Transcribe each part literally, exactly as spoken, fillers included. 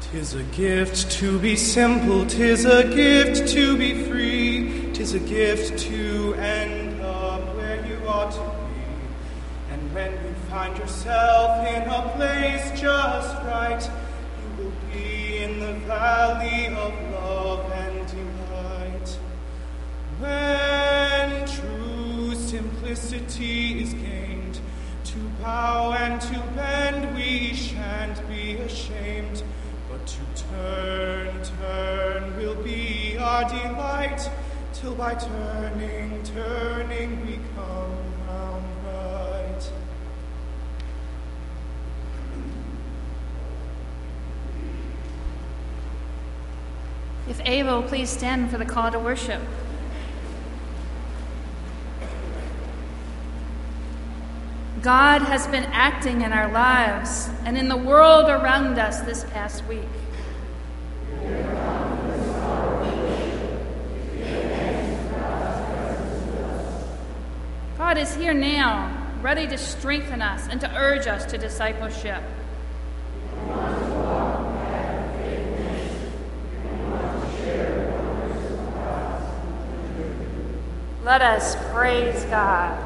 'Tis a gift to be simple, 'tis a gift to be free, 'tis a gift to end up where you ought to be. And when you find yourself in a place just right, you will be in the valley of love and delight. When true simplicity is gained, to bow and to bend we shan't be ashamed. But to turn, turn will be our delight, till by turning, turning we come round right. If able, please stand for the call to worship. God has been acting in our lives and in the world around us this past week. God is here now, ready to strengthen us and to urge us to discipleship. Let us praise God.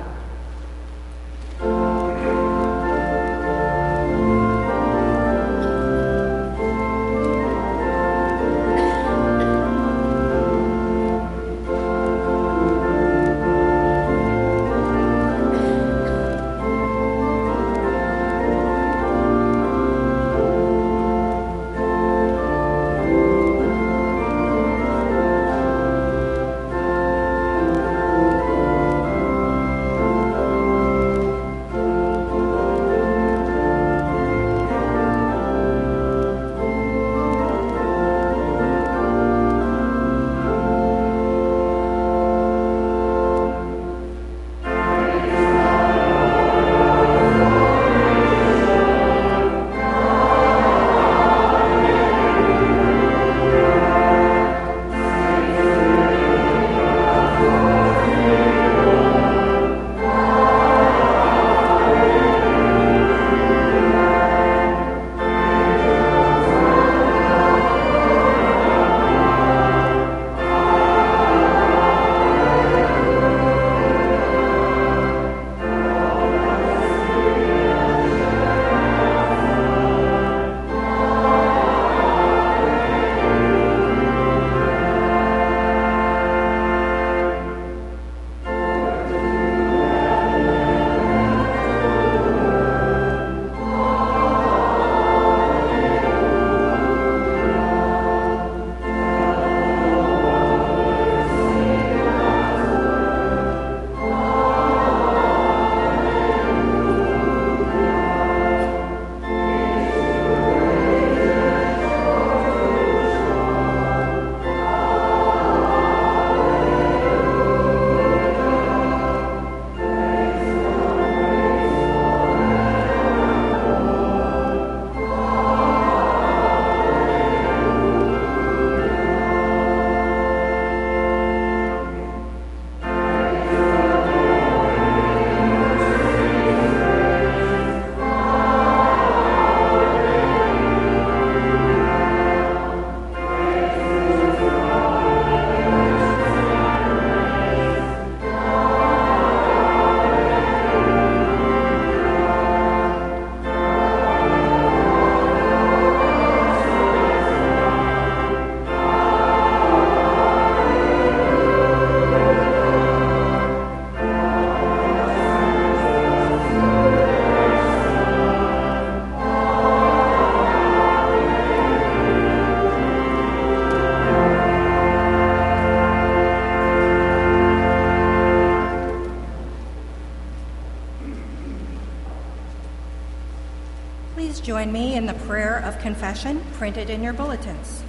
Join me in the prayer of confession printed in your bulletins.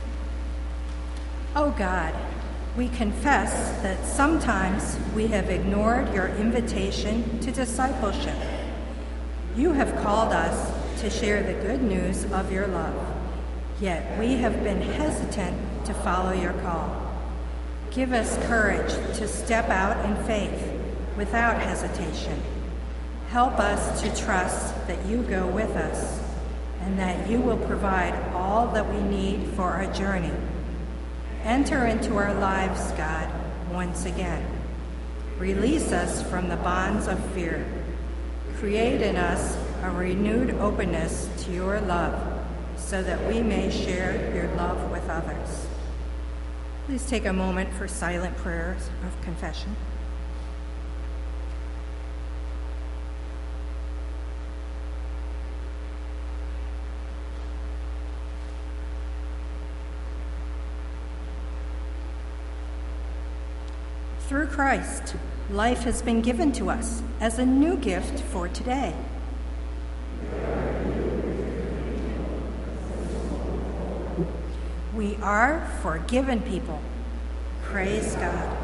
O God, we confess that sometimes we have ignored your invitation to discipleship. You have called us to share the good news of your love, yet we have been hesitant to follow your call. Give us courage to step out in faith without hesitation. Help us to trust that you go with us and that you will provide all that we need for our journey. Enter into our lives, God, once again. Release us from the bonds of fear. Create in us a renewed openness to your love, so that we may share your love with others. Please take a moment for silent prayers of confession. Through Christ, life has been given to us as a new gift for today. We are forgiven people. Praise God.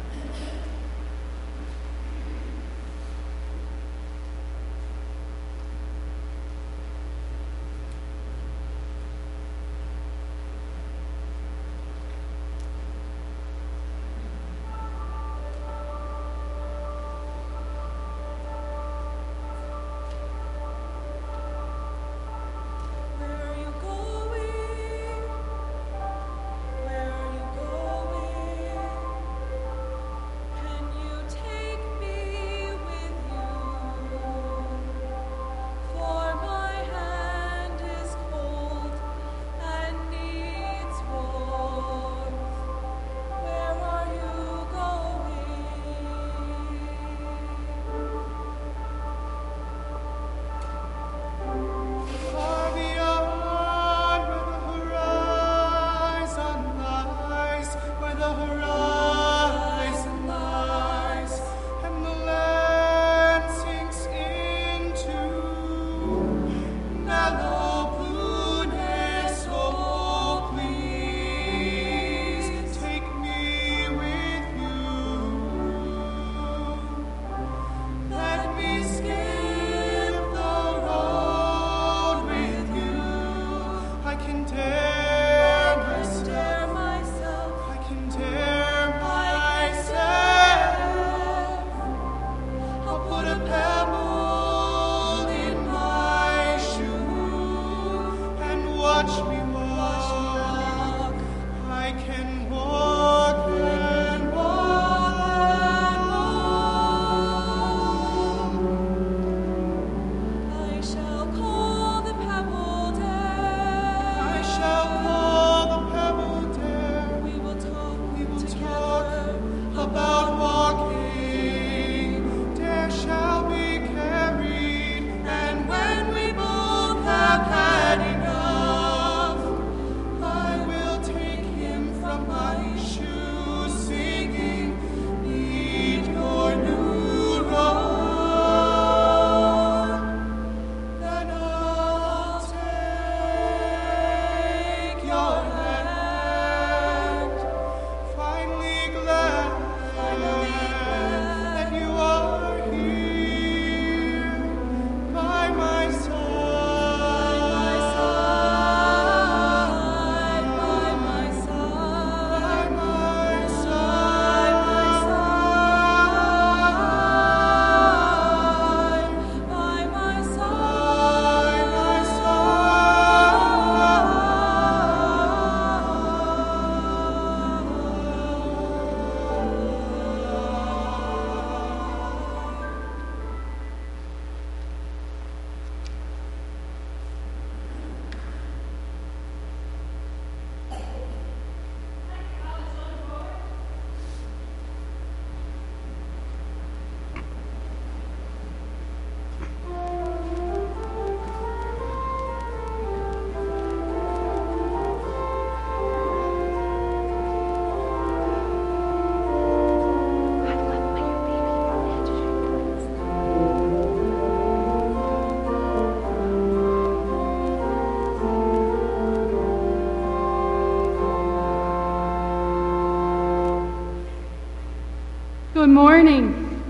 Good morning.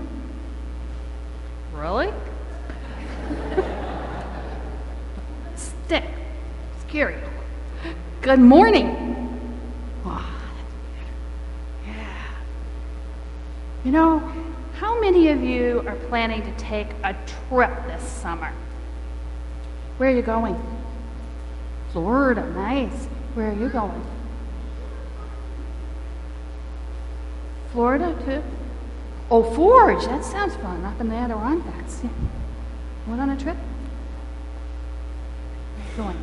Really? Stick. Scary. Good morning. Oh, yeah. You know, how many of you are planning to take a trip this summer? Where are you going? Florida, nice. Where are you going? Florida, too? Oh, Forge, that sounds fun, up in the Adirondacks. Yeah. Went on a trip? Where are you going?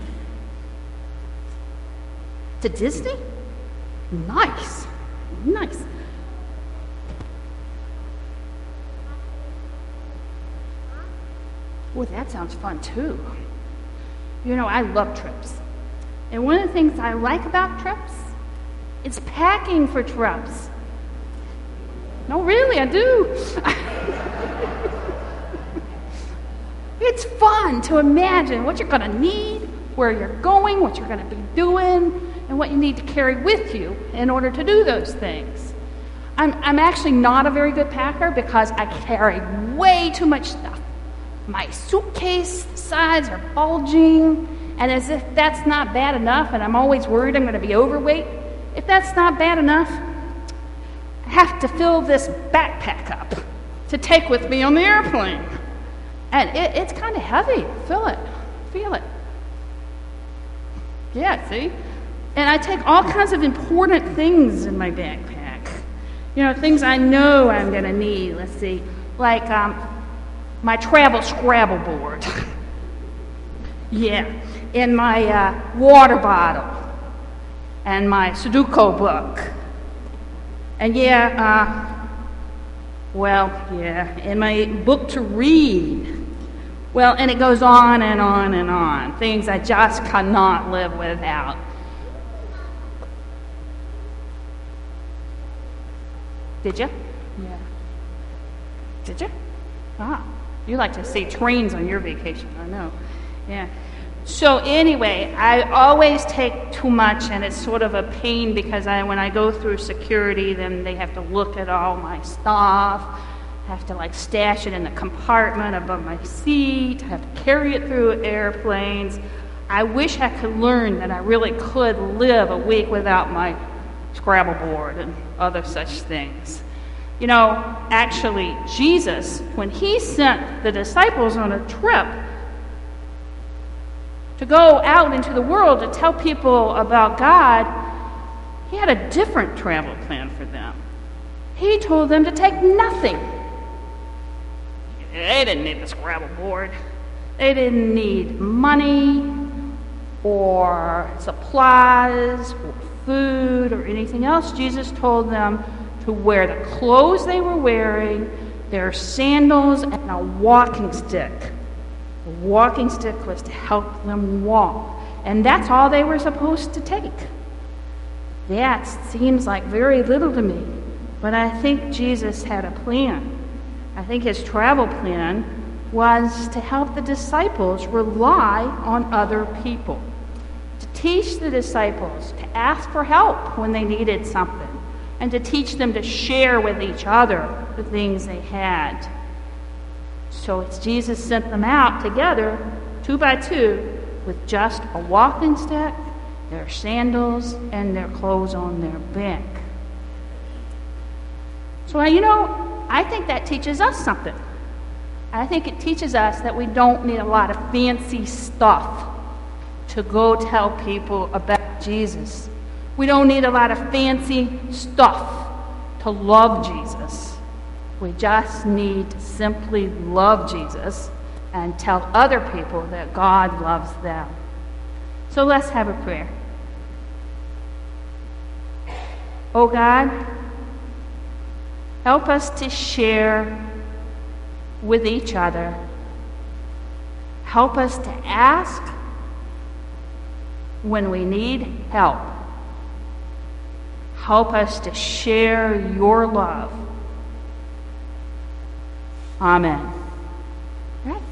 To Disney? Nice, nice. Well, that sounds fun, too. You know, I love trips. And one of the things I like about trips is packing for trips. No, really, I do. It's fun to imagine what you're going to need, where you're going, what you're going to be doing, and what you need to carry with you in order to do those things. I'm, I'm actually not a very good packer because I carry way too much stuff. My suitcase sides are bulging, and as if that's not bad enough, and I'm always worried I'm going to be overweight, if that's not bad enough, I have to fill this backpack up to take with me on the airplane. And it, it's kind of heavy. Feel it. Feel it. Yeah, see? And I take all kinds of important things in my backpack. You know, things I know I'm going to need. Let's see. Like um, my travel Scrabble board. Yeah. And my uh, water bottle. And my Sudoku book. And yeah, uh, well, yeah, and my book to read. Well, and it goes on and on and on. Things I just cannot live without. Did you? Yeah. Did you? Ah, you like to see trains on your vacation, I know. Yeah. So anyway, I always take too much, and it's sort of a pain because I, when I go through security, then they have to look at all my stuff. I have to like stash it in a compartment above my seat. I have to carry it through airplanes. I wish I could learn that I really could live a week without my Scrabble board and other such things. You know, actually, Jesus, when he sent the disciples on a trip to go out into the world to tell people about God, he had a different travel plan for them. He told them to take nothing. They didn't need the Scrabble board. They didn't need money or supplies or food or anything else. Jesus told them to wear the clothes they were wearing, their sandals, and a walking stick. The walking stick was to help them walk. And that's all they were supposed to take. That seems like very little to me. But I think Jesus had a plan. I think his travel plan was to help the disciples rely on other people. To teach the disciples to ask for help when they needed something. And to teach them to share with each other the things they had. So it's Jesus sent them out together, two by two, with just a walking stick, their sandals, and their clothes on their back. So, you know, I think that teaches us something. I think it teaches us that we don't need a lot of fancy stuff to go tell people about Jesus. We don't need a lot of fancy stuff to love Jesus. We just need to simply love Jesus and tell other people that God loves them. So let's have a prayer. Oh God, help us to share with each other. Help us to ask when we need help. Help us to share your love. Amen. All right.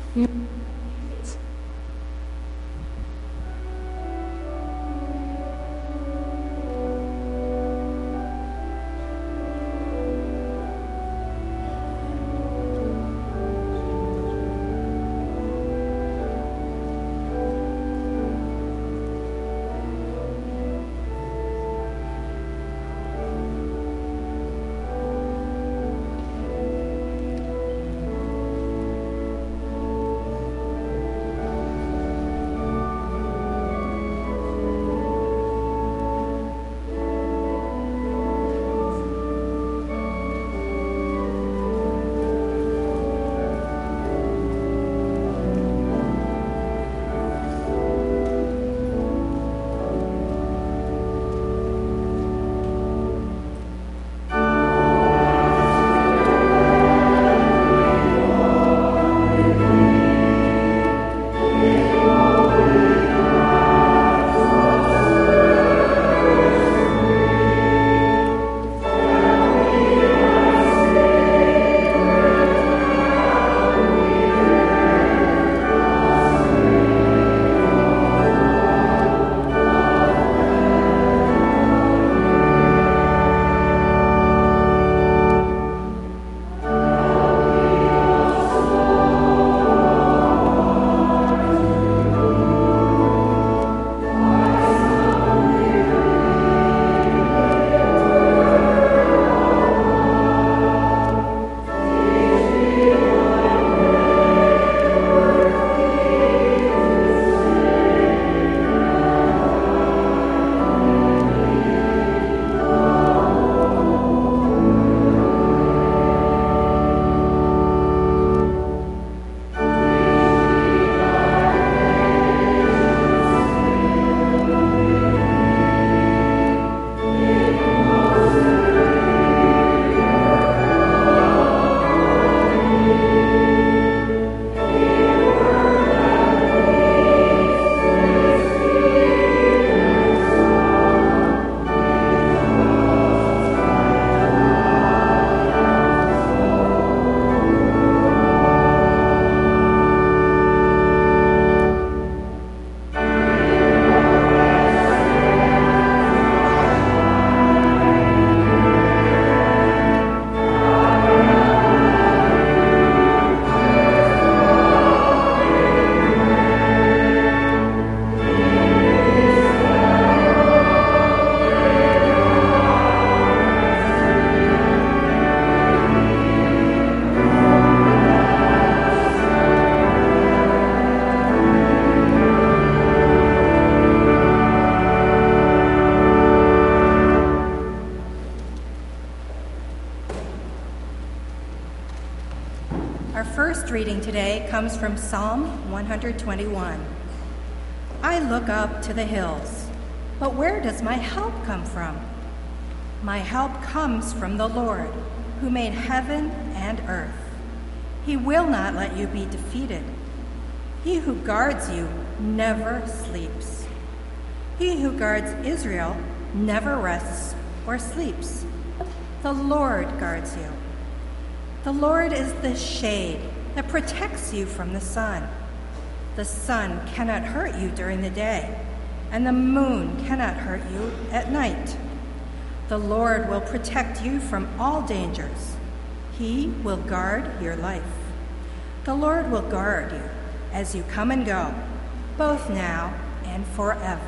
reading today comes from Psalm one twenty-one. I look up to the hills, but where does my help come from? My help comes from the Lord, who made heaven and earth. He will not let you be defeated. He who guards you never sleeps. He who guards Israel never rests or sleeps. The Lord guards you. The Lord is the shade that protects you from the sun. The sun cannot hurt you during the day, and the moon cannot hurt you at night. The Lord will protect you from all dangers. He will guard your life. The Lord will guard you as you come and go, both now and forever.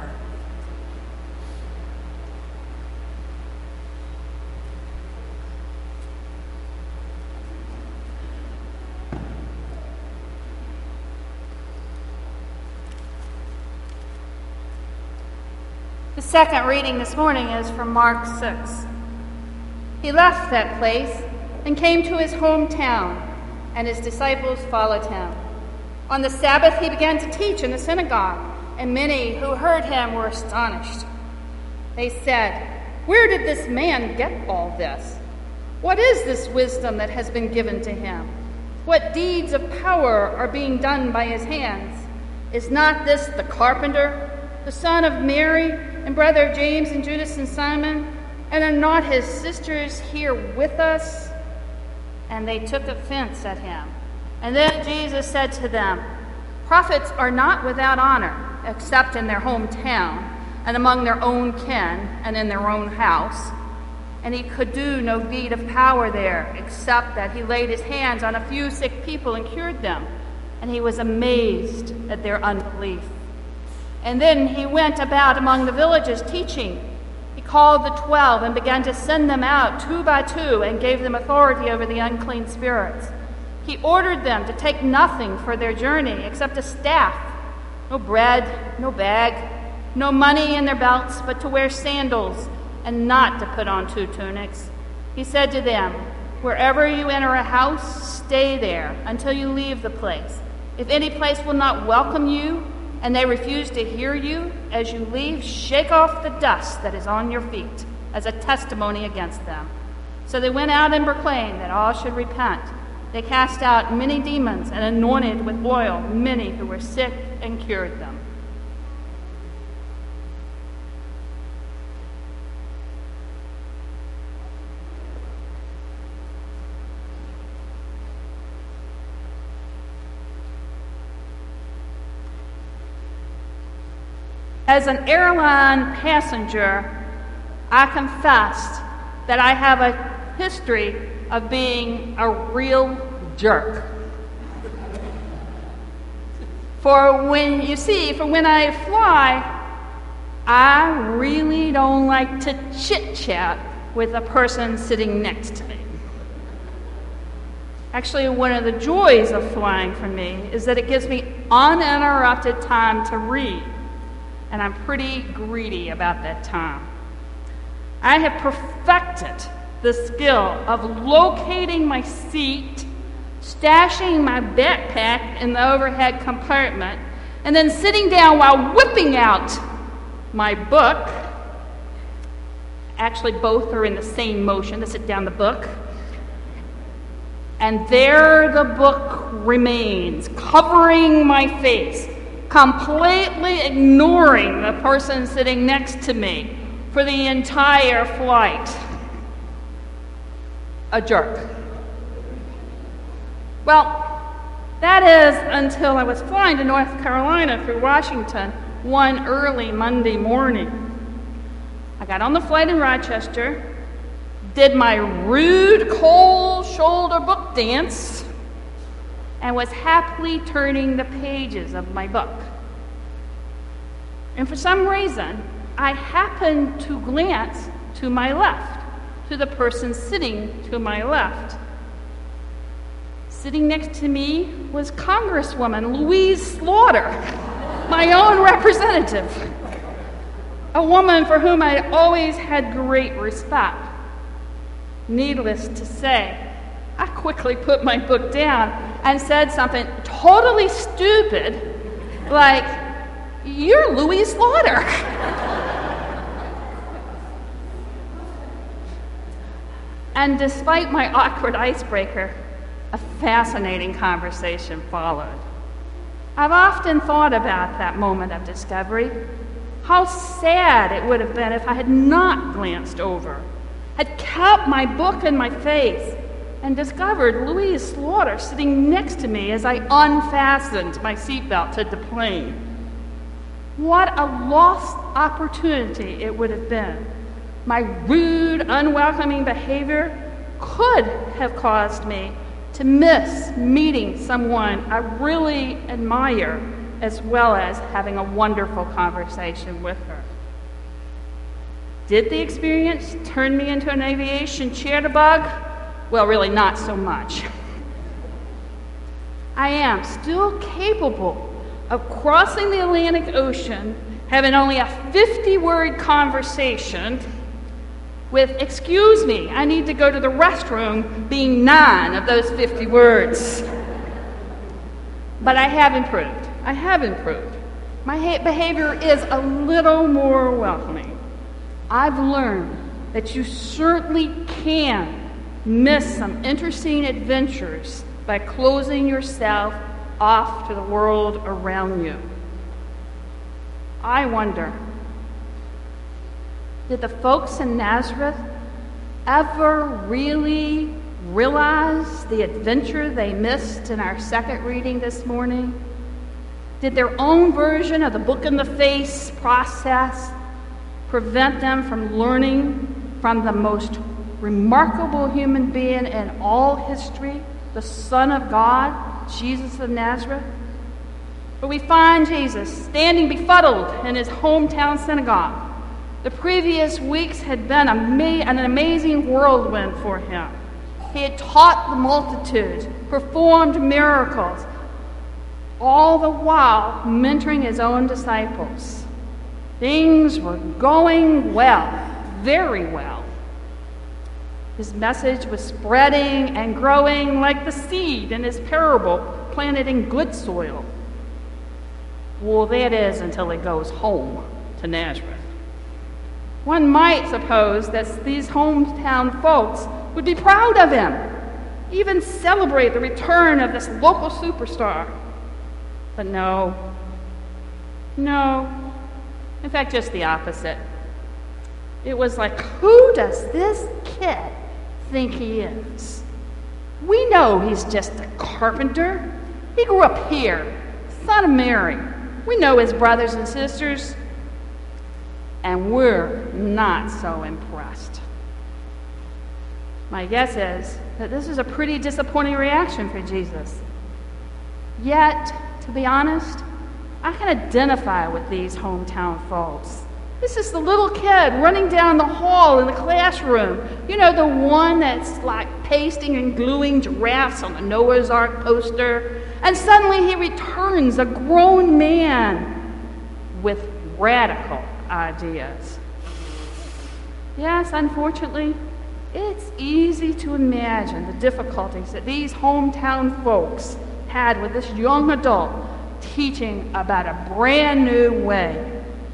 The second reading this morning is from Mark six. He left that place and came to his hometown, and his disciples followed him. On the Sabbath he began to teach in the synagogue, and many who heard him were astonished. They said, "Where did this man get all this? What is this wisdom that has been given to him? What deeds of power are being done by his hands? Is not this the carpenter, the son of Mary, and brother James and Judas and Simon? And are not his sisters here with us?" And they took offense at him. And then Jesus said to them, "Prophets are not without honor, except in their hometown, and among their own kin, and in their own house." And he could do no deed of power there, except that he laid his hands on a few sick people and cured them. And he was amazed at their unbelief. And then he went about among the villages teaching. He called the twelve and began to send them out two by two and gave them authority over the unclean spirits. He ordered them to take nothing for their journey except a staff, no bread, no bag, no money in their belts, but to wear sandals and not to put on two tunics. He said to them, "Wherever you enter a house, stay there until you leave the place. If any place will not welcome you, and they refuse to hear you, as you leave, shake off the dust that is on your feet as a testimony against them." So they went out and proclaimed that all should repent. They cast out many demons and anointed with oil many who were sick and cured them. As an airline passenger, I confess that I have a history of being a real jerk. For when, you see, for when I fly, I really don't like to chit-chat with a person sitting next to me. Actually, one of the joys of flying for me is that it gives me uninterrupted time to read. And I'm pretty greedy about that time. I have perfected the skill of locating my seat, stashing my backpack in the overhead compartment, and then sitting down while whipping out my book. Actually, both are in the same motion to sit down the book. And there the book remains, covering my face, completely ignoring the person sitting next to me for the entire flight. A jerk. Well, that is until I was flying to North Carolina through Washington one early Monday morning. I got on the flight in Rochester, did my rude cold shoulder book dance, and was happily turning the pages of my book. And for some reason, I happened to glance to my left, to the person sitting to my left. Sitting next to me was Congresswoman Louise Slaughter, my own representative, a woman for whom I always had great respect. Needless to say, I quickly put my book down and said something totally stupid, like, "You're Louis Slaughter." And despite my awkward icebreaker, a fascinating conversation followed. I've often thought about that moment of discovery, how sad it would have been if I had not glanced over, had kept my book in my face, and discovered Louise Slaughter sitting next to me as I unfastened my seatbelt to the plane. What a lost opportunity it would have been. My rude, unwelcoming behavior could have caused me to miss meeting someone I really admire, as well as having a wonderful conversation with her. Did the experience turn me into an aviation chatterbug? Well, really not so much. I am still capable of crossing the Atlantic Ocean, having only a fifty-word conversation with, "Excuse me, I need to go to the restroom," being nine of those fifty words. But I have improved. I have improved. My ha- behavior is a little more welcoming. I've learned that you certainly can miss some interesting adventures by closing yourself off to the world around you. I wonder, did the folks in Nazareth ever really realize the adventure they missed in our second reading this morning? Did their own version of the book in the face process prevent them from learning from the most remarkable human being in all history, the Son of God, Jesus of Nazareth? But we find Jesus standing befuddled in his hometown synagogue. The previous weeks had been an amazing whirlwind for him. He had taught the multitudes, performed miracles, all the while mentoring his own disciples. Things were going well, very well. His message was spreading and growing like the seed in his parable planted in good soil. Well, that is until it goes home to Nazareth. One might suppose that these hometown folks would be proud of him, even celebrate the return of this local superstar. But no, no, in fact, just the opposite. It was like, who does this kid think he is? We know he's just a carpenter. He grew up here, son of Mary. We know his brothers and sisters, and we're not so impressed. My guess is that this is a pretty disappointing reaction for Jesus. Yet, to be honest, I can identify with these hometown folks. This is the little kid running down the hall in the classroom. You know, the one that's like pasting and gluing giraffes on the Noah's Ark poster. And suddenly he returns a grown man with radical ideas. Yes, unfortunately, it's easy to imagine the difficulties that these hometown folks had with this young adult teaching about a brand new way.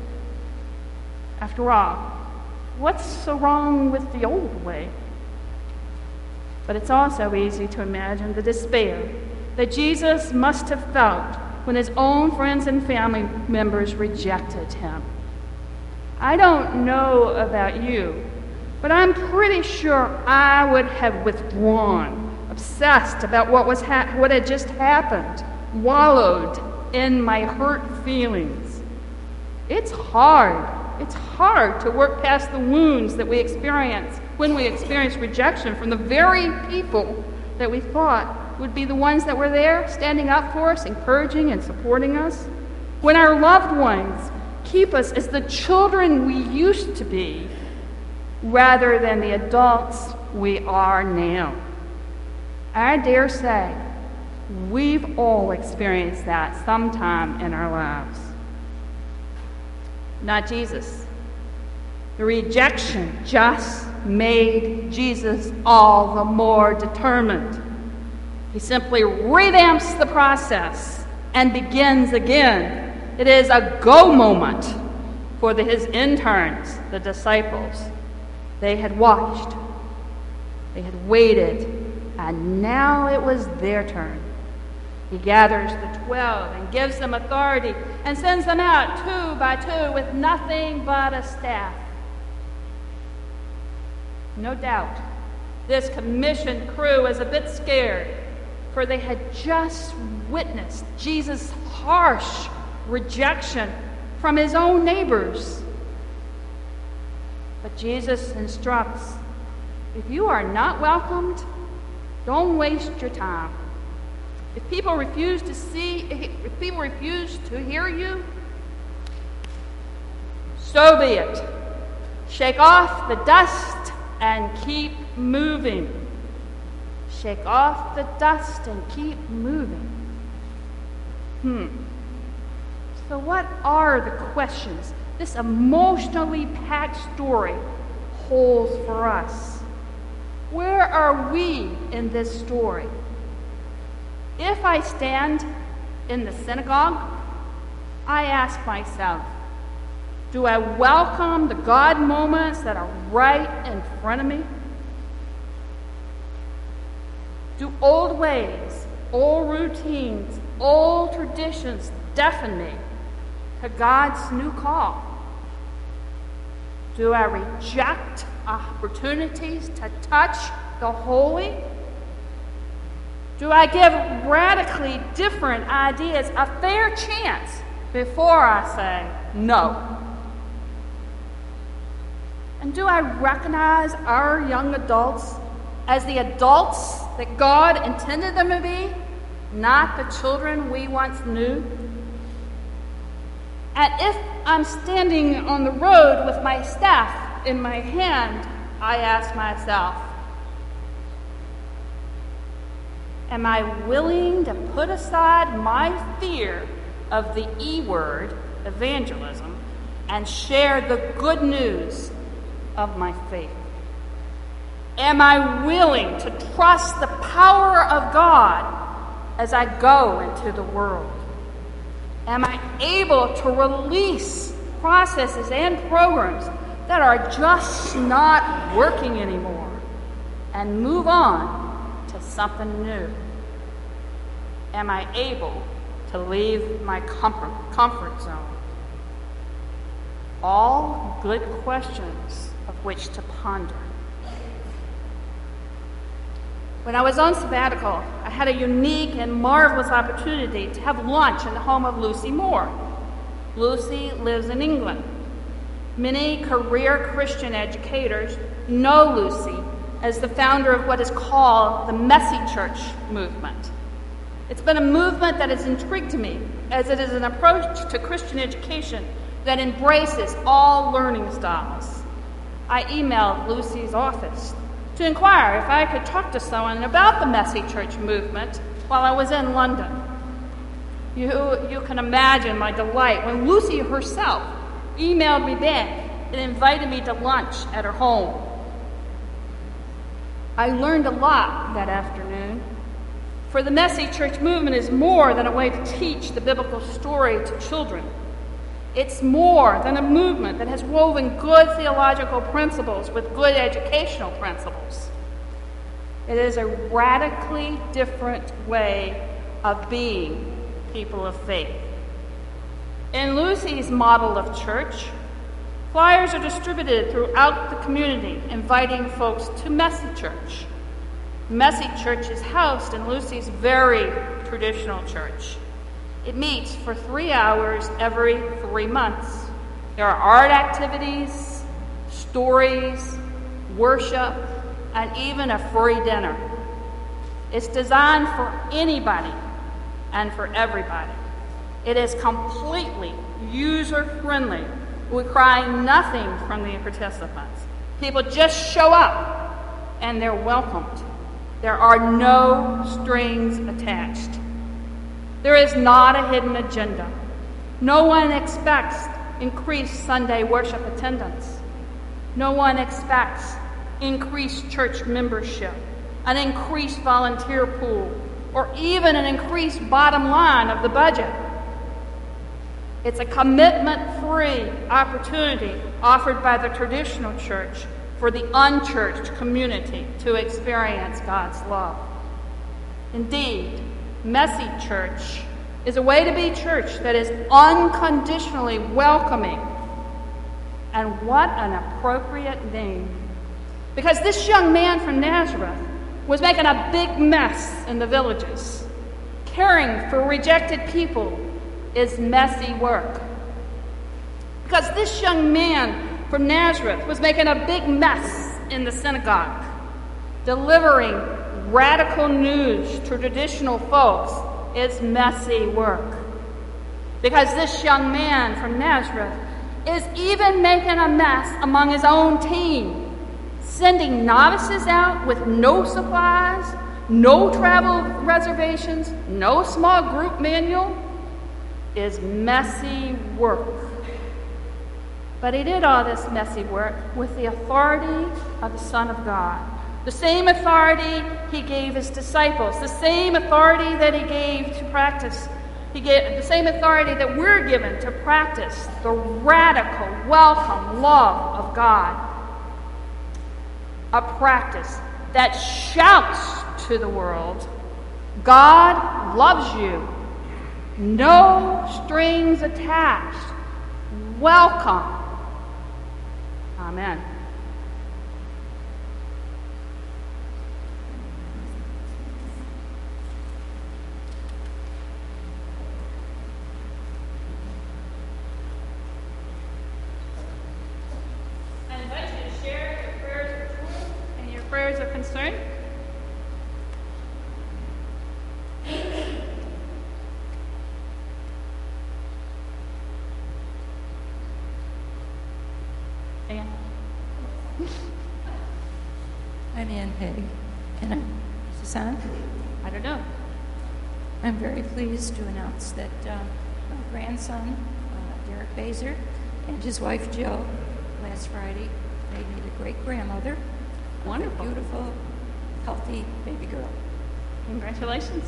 After all, what's so wrong with the old way? But it's also easy to imagine the despair that Jesus must have felt when his own friends and family members rejected him. I don't know about you, but I'm pretty sure I would have withdrawn, obsessed about what was ha- what had just happened, wallowed in my hurt feelings. It's hard. It's hard to work past the wounds that we experience when we experience rejection from the very people that we thought would be the ones that were there, standing up for us, encouraging and supporting us. When our loved ones keep us as the children we used to be, rather than the adults we are now. I dare say we've all experienced that sometime in our lives. Not Jesus. The rejection just made Jesus all the more determined. He simply revamps the process and begins again. It is a go moment for the, his interns, the disciples. They had watched, they had waited, and now it was their turn. He gathers the twelve and gives them authority and sends them out two by two with nothing but a staff. No doubt, this commissioned crew was a bit scared, for they had just witnessed Jesus' harsh rejection from his own neighbors. But Jesus instructs, if you are not welcomed, don't waste your time. If people refuse to see, if people refuse to hear you, so be it. Shake off the dust and keep moving. Shake off the dust and keep moving. Hmm. So what are the questions this emotionally packed story holds for us? Where are we in this story? If I stand in the synagogue, I ask myself, do I welcome the God moments that are right in front of me? Do old ways, old routines, old traditions deafen me to God's new call? Do I reject opportunities to touch the holy? Do I give radically different ideas a fair chance before I say no? And do I recognize our young adults as the adults that God intended them to be, not the children we once knew? And if I'm standing on the road with my staff in my hand, I ask myself, am I willing to put aside my fear of the E word, evangelism, and share the good news of my faith? Am I willing to trust the power of God as I go into the world? Am I able to release processes and programs that are just not working anymore and move on to something new? Am I able to leave my comfort, comfort zone? All good questions of which to ponder. When I was on sabbatical, I had a unique and marvelous opportunity to have lunch in the home of Lucy Moore. Lucy lives in England. Many career Christian educators know Lucy as the founder of what is called the Messy Church movement. It's been a movement that has intrigued me, as it is an approach to Christian education that embraces all learning styles. I emailed Lucy's office to inquire if I could talk to someone about the Messy Church movement while I was in London. You, you can imagine my delight when Lucy herself emailed me back and invited me to lunch at her home. I learned a lot that afternoon, for the Messy Church movement is more than a way to teach the biblical story to children. It's more than a movement that has woven good theological principles with good educational principles. It is a radically different way of being people of faith. In Lucy's model of church, flyers are distributed throughout the community, inviting folks to Messy Church. Messy Church is housed in Lucy's very traditional church. It meets for three hours every three months. There are art activities, stories, worship, and even a free dinner. It's designed for anybody and for everybody. It is completely user-friendly, requiring nothing from the participants. People just show up and they're welcomed. There are no strings attached. There is not a hidden agenda. No one expects increased Sunday worship attendance. No one expects increased church membership, an increased volunteer pool, or even an increased bottom line of the budget. It's a commitment-free opportunity offered by the traditional church for the unchurched community to experience God's love. Indeed, messy church is a way to be church that is unconditionally welcoming. And what an appropriate name. Because this young man from Nazareth was making a big mess in the villages. Caring for rejected people is messy work. Because this young man from Nazareth was making a big mess in the synagogue, delivering radical news to traditional folks is messy work. Because this young man from Nazareth is even making a mess among his own team, sending novices out with no supplies, no travel reservations, no small group manual, is messy work. But he did all this messy work with the authority of the Son of God. The same authority he gave his disciples, the same authority that he gave to practice, he gave the same authority that we're given to practice the radical, welcome love of God. A practice that shouts to the world, God loves you. No strings attached. Welcome. Amen. I invite you to share your prayers of truth and your prayers of concern. I'm Ann Pegg, and I'm, is this on? I don't know. I'm very pleased to announce that um, my grandson, uh, Derek Baser, and his wife Jill, last Friday, made me the great-grandmother. Wonderful. Of a beautiful, healthy baby girl. Congratulations.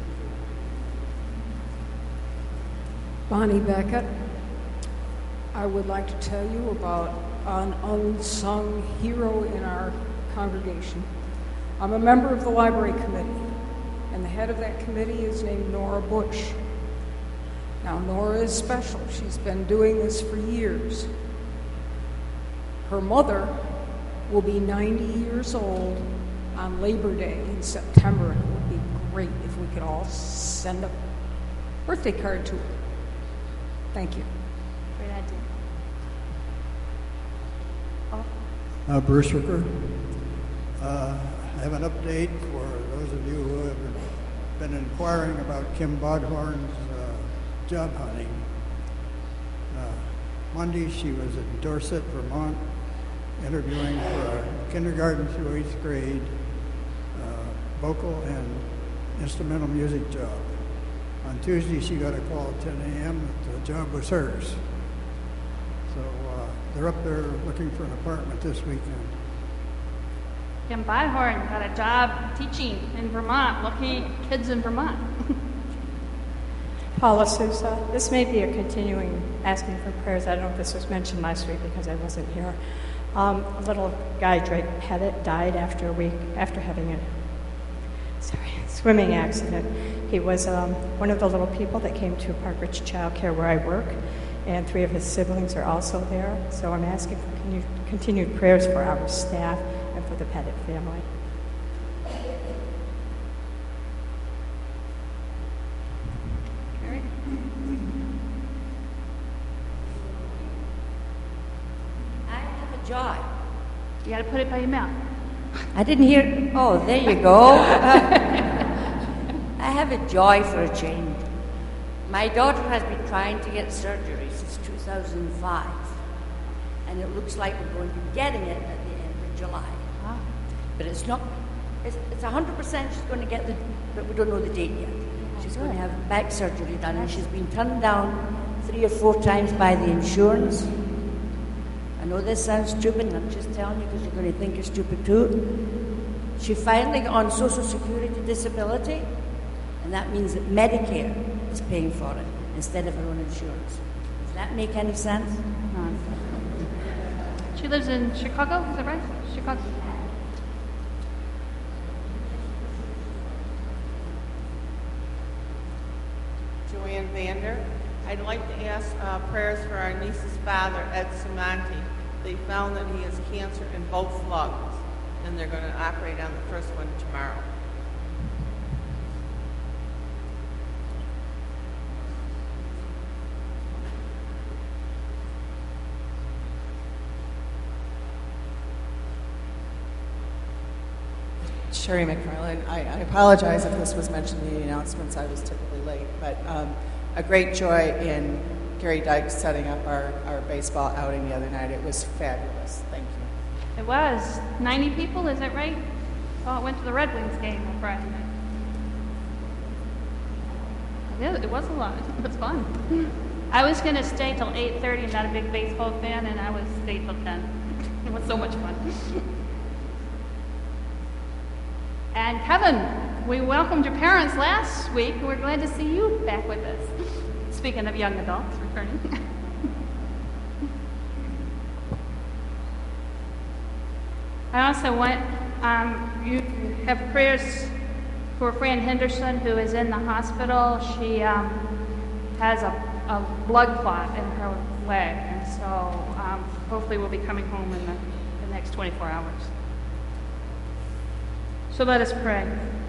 Bonnie Beckett. I would like to tell you about an unsung hero in our congregation. I'm a member of the library committee, and the head of that committee is named Nora Bush. Now, Nora is special. She's been doing this for years. Her mother will be ninety years old on Labor Day in September, and it would be great if we could all send a birthday card to her. Thank you. Great idea. Oh. Uh, Bruce Ricker. Uh, I have an update for those of you who have been inquiring about Kim Bodhorn's uh, job hunting. Uh, Monday she was in Dorset, Vermont, interviewing for a kindergarten through eighth grade uh, vocal and instrumental music job. On Tuesday she got a call at ten a.m. that the job was hers. So uh, they're up there looking for an apartment this weekend. Kim Bodhorn got a job teaching in Vermont, lucky kids in Vermont. Paula Sousa, this may be a continuing asking for prayers. I don't know if this was mentioned last week because I wasn't here. Um, a little guy, Drake Pettit, died after a week after having a sorry, swimming accident. He was um, one of the little people that came to Park Ridge Child Care where I work, and three of his siblings are also there. So I'm asking for continued, continued prayers for our staff and for the Pettit family. I have a joy. You got to put it by your mouth. I didn't hear. Oh, there you go. I have a joy for a change. My daughter has been trying to get surgery since two thousand five, and it looks like we're going to be getting it at the end of July. Wow. But it's not. It's, it's one hundred percent she's going to get the, but we don't know the date yet. She's going to have back surgery done, and she's been turned down three or four times by the insurance. I know this sounds stupid, and I'm just telling you because you're going to think you're stupid too. She finally got on Social Security disability, and that means that Medicare is paying for it instead of her own insurance. Does that make any sense? No. She lives in Chicago, is that right? Chicago. Joanne Vander. I'd like to ask uh, prayers for our niece's father, Ed Simonti. They found that he has cancer in both lungs, and they're going to operate on the first one tomorrow. Sherry McFarland. I, I apologize if this was mentioned in the announcements. I was typically late, but um, a great joy in Gary Dykes setting up our, our baseball outing the other night. It was fabulous. Thank you. It was. ninety people, is that right? Oh, it went to the Red Wings game on Friday night. Yeah, it was a lot. It was fun. I was going to stay till eight thirty. I'm not a big baseball fan, and I was stayed till ten. It was so much fun. And Kevin, we welcomed your parents last week, and we're glad to see you back with us. Speaking of young adults returning. I also want um, you to have prayers for Fran Henderson, who is in the hospital. She um, has a, a blood clot in her leg, and so um, hopefully we'll be coming home in the, the next twenty-four hours. So let us pray.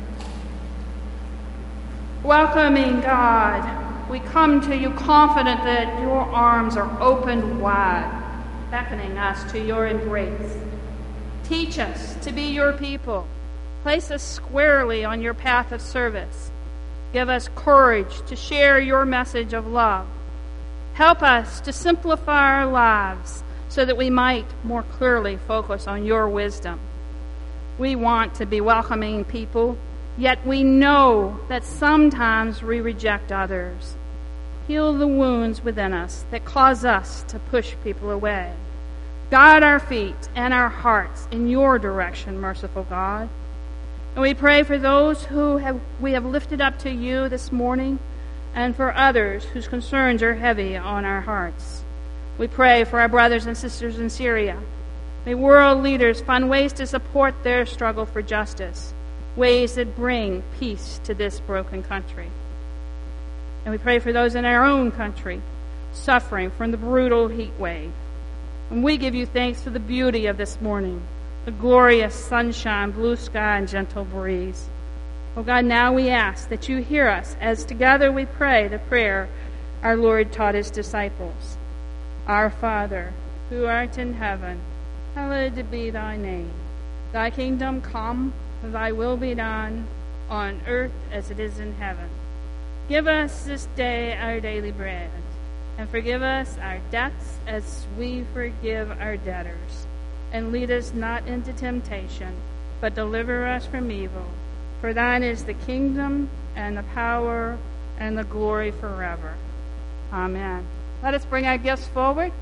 Welcoming God, we come to you confident that your arms are opened wide, beckoning us to your embrace. Teach us to be your people. Place us squarely on your path of service. Give us courage to share your message of love. Help us to simplify our lives so that we might more clearly focus on your wisdom. We want to be welcoming people, yet we know that sometimes we reject others. Heal the wounds within us that cause us to push people away. Guide our feet and our hearts in your direction, merciful God. And we pray for those who have we have lifted up to you this morning, and for others whose concerns are heavy on our hearts. We pray for our brothers and sisters in Syria. May world leaders find ways to support their struggle for justice, ways that bring peace to this broken country. And we pray for those in our own country suffering from the brutal heat wave. And we give you thanks for the beauty of this morning, the glorious sunshine, blue sky, and gentle breeze. Oh God, now we ask that you hear us as together we pray the prayer our Lord taught his disciples. Our Father, who art in heaven, hallowed be thy name. Thy kingdom come, thy will be done, on earth as it is in heaven. Give us this day our daily bread, and forgive us our debts as we forgive our debtors. And lead us not into temptation, but deliver us from evil. For thine is the kingdom, and the power, and the glory forever. Amen. Let us bring our gifts forward.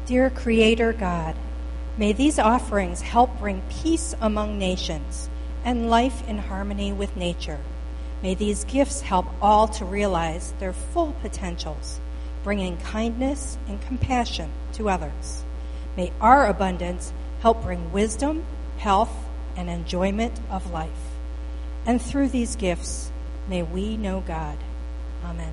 Dear Creator God, may these offerings help bring peace among nations and life in harmony with nature. May these gifts help all to realize their full potentials, bringing kindness and compassion to others. May our abundance help bring wisdom, health, and enjoyment of life. And through these gifts, may we know God. Amen.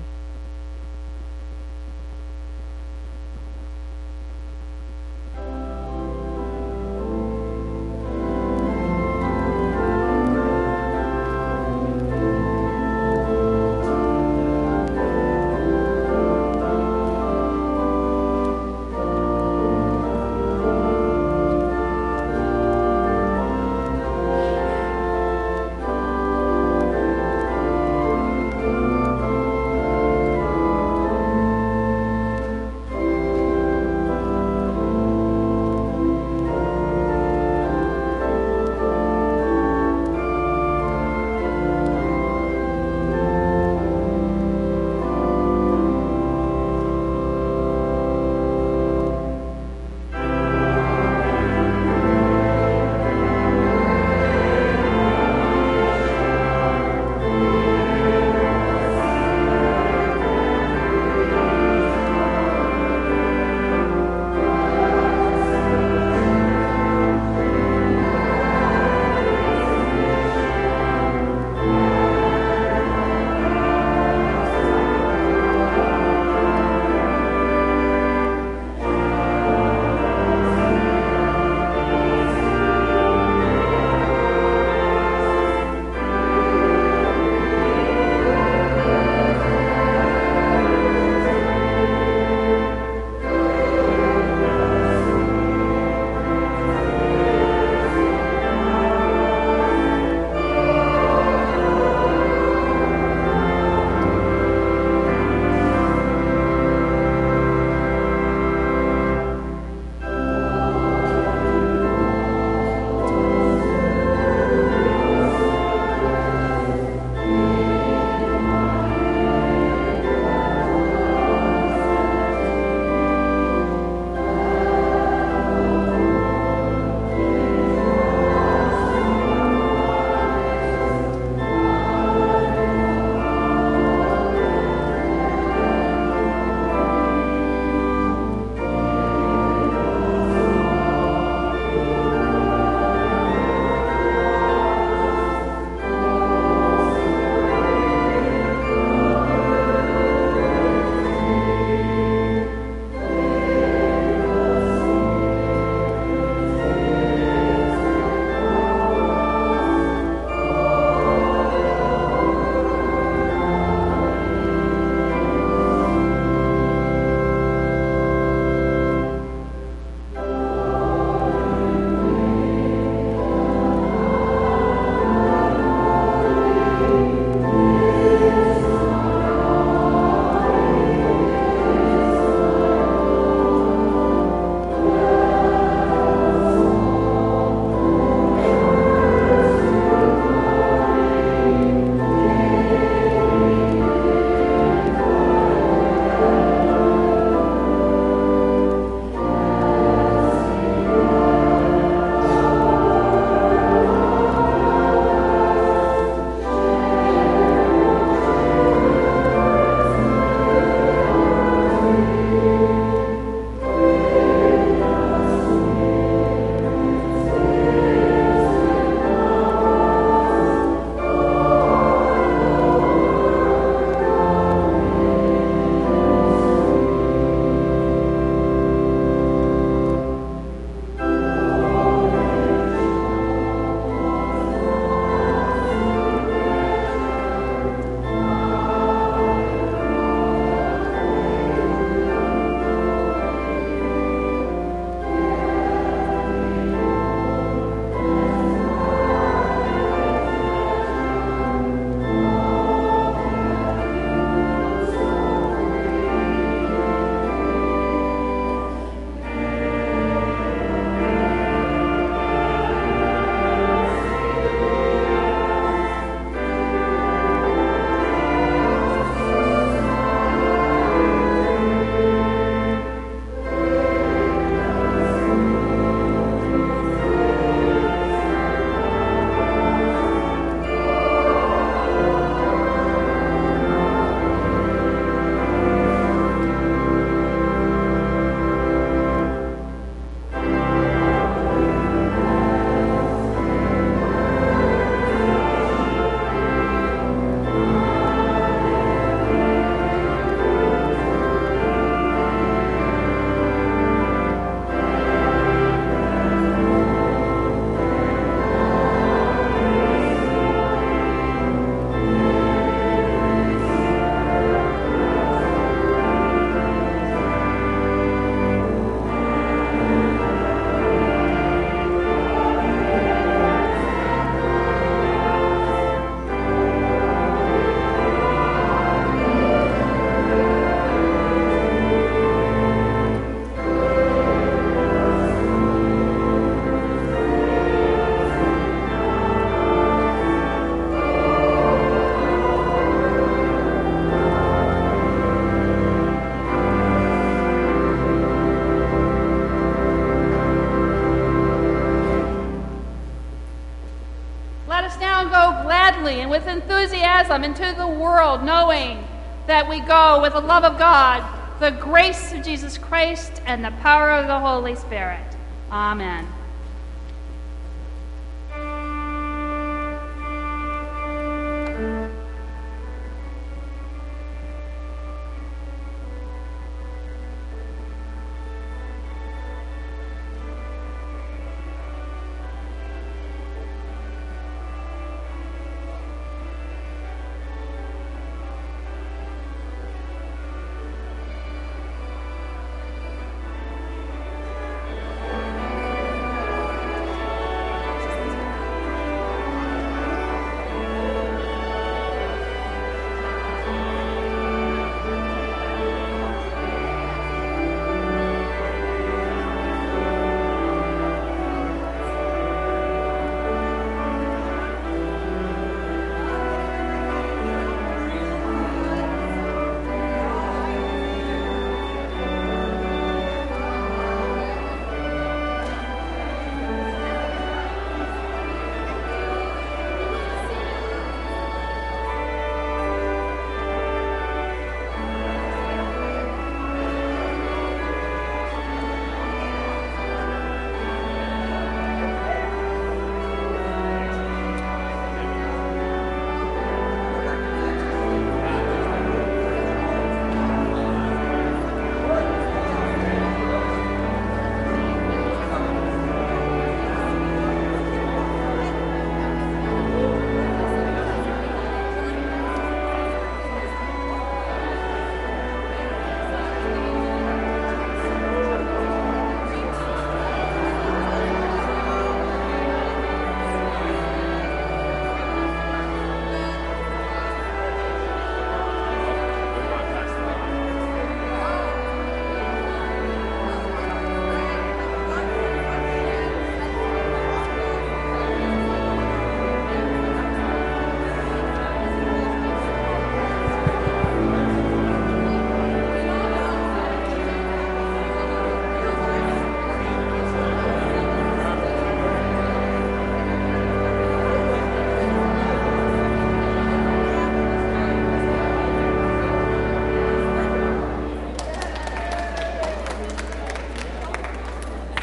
wholeheartedly and with enthusiasm into the world, knowing that we go with the love of God, the grace of Jesus Christ, and the power of the Holy Spirit. Amen.